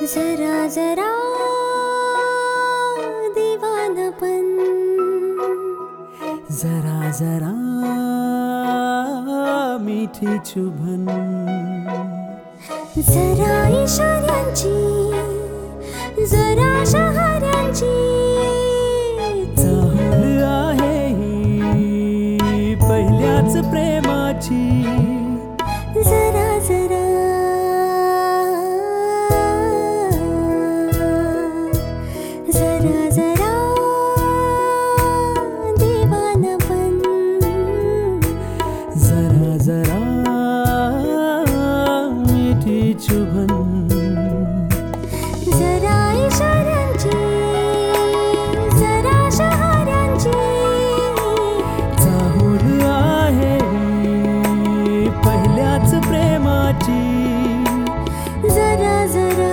जरा जरा दीवानापन, जरा जरा मीठी चुभन, जरा इशाऱ्यांची, जरा शहाऱ्यांची चाहूल आहे ही पहिल्याच प्रेमाची. जरा जरा जरा जरा दीवानापन, जरा जरा मीठी चुभन, जरा इशाऱ्यांची, जरा शहाऱ्यांची चाहूल आहे ही पहिल्याच प्रेमाची. जरा जरा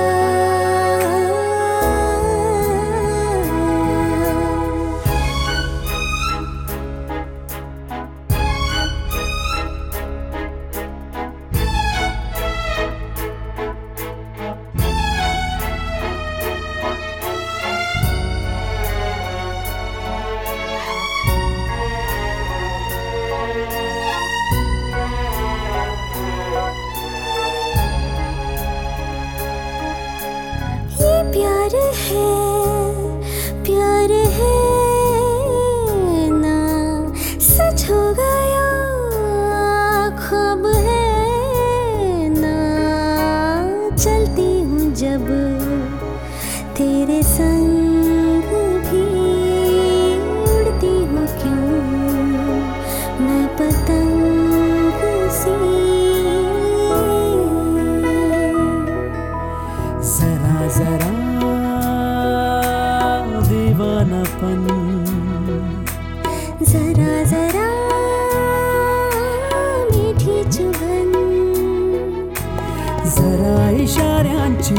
प्यार है ना सच हो गया, ख्वाब है ना चलती हूँ जब तेरे संग भी, उड़ती हूँ क्यों मैं पतंग सी. जरा जरा दीवानापन, जरा जरा मीठी चुभन, जरा इशाऱ्यांची,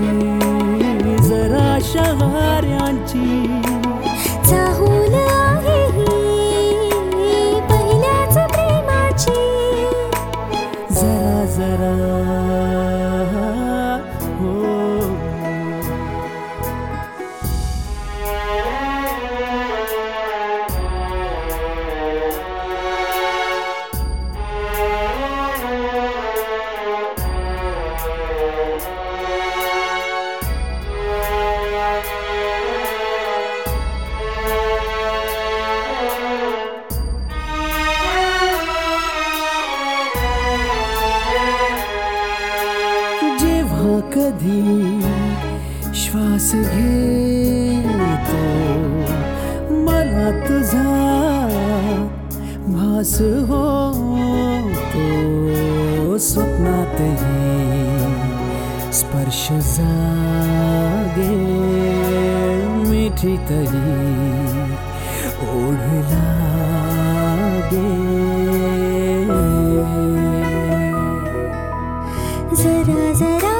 जरा शहाऱ्यांची चाहूल आहे ही पहिल्याच प्रेमाची. जरा जरा हो. जेव्हा कधी श्वास घेतो मला तुझा भास होतो, स्वप्नातही स्पर्श जागे मिठीतही ओढ लागे. जरा जरा